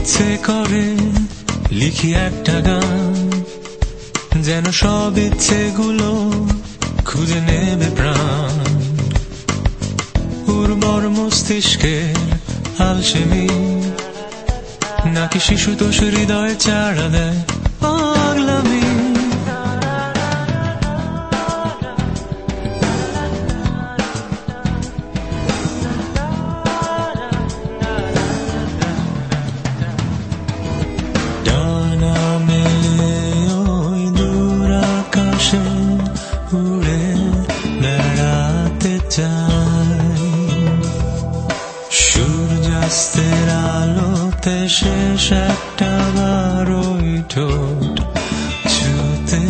ইচ্ছে করে লিখি একটা গান, যেন সব ইচ্ছেগুলো খুঁজে নেবে প্রাণ। উর্বর মস্তিষ্কের আলসেমি নাকি শিশুতোষ হৃদয়ে চাড়া দেয় পাগলামি। ডানা মেলে ওই দূর আকাশে উড়ে বেড়াতে চাই, সূর্যাস্তের আলোতে শেষ একটা বার ওই ঠোঁট ছুঁতে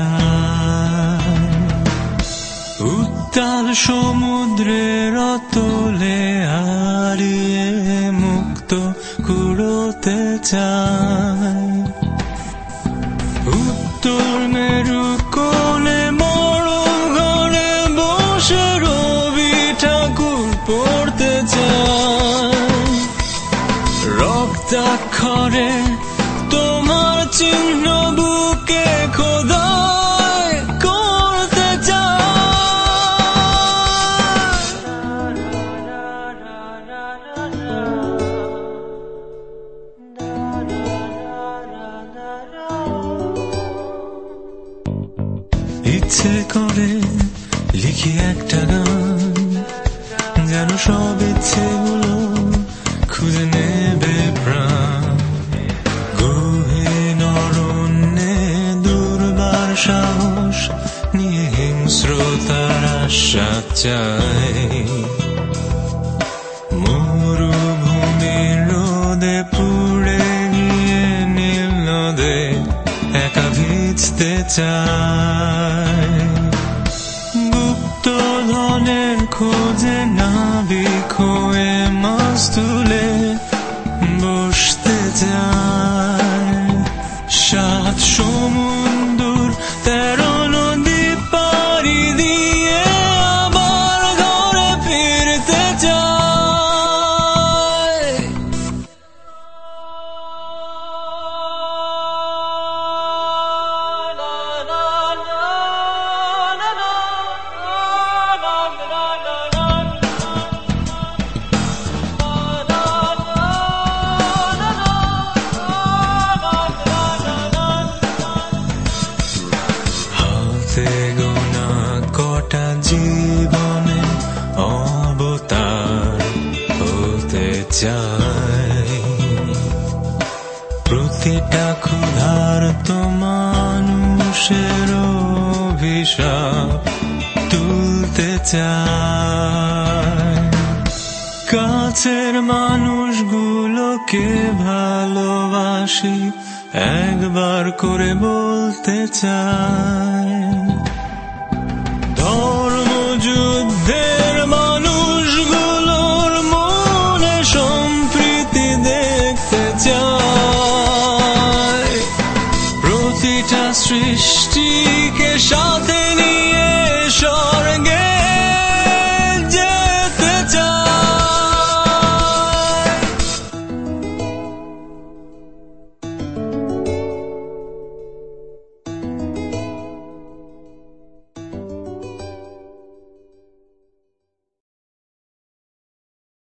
যায়। উত্তাল সমুদ্রের অতলে হারিয়ে মুক্ত কুড়োতে চায়। উত্তর মেরু কোণে মরম ঘরে বসে রবি ঠাকুর পড়তে চায়। রক্তাক্ষরে তোমার চিহ্ন বুকে খোদাই করতে চায়। ইচ্ছে করে লিখি একটা গান, যেন সব ইচ্ছেগুলো খুঁজে নেবে প্রাণ। গহীন অরণ্যে দুর্বার সাহস নিয়ে হিংস্রতার আশ্বাস চাই। মরুভূমির রোদে পুড়ে গিয়ে নীল নদে একা ভিজতে চাই। গুপ্ত ধনের খোঁজে নাবিক হয়ে মাছ তুলে বসতে চায়। 7 সমুদ্র 13 নদী পাড়ি দিয়ে আবার ঘরে ফিরতে চায়। হাতে গোনা কটা জীবনে অবতার হতে চাই। প্রতিটা ক্ষুধার্ত মানুষের অভিশাপ তুলতে চাই। কাছের মানুষগুলোকে ভালোবাসি একবার করে বলতে চাই। ধর্মযুদ্ধের মানুষগুলোর মনে সম্প্রীতি দেখতে চাই। প্রতিটা সৃষ্টিকে সাথে নিয়ে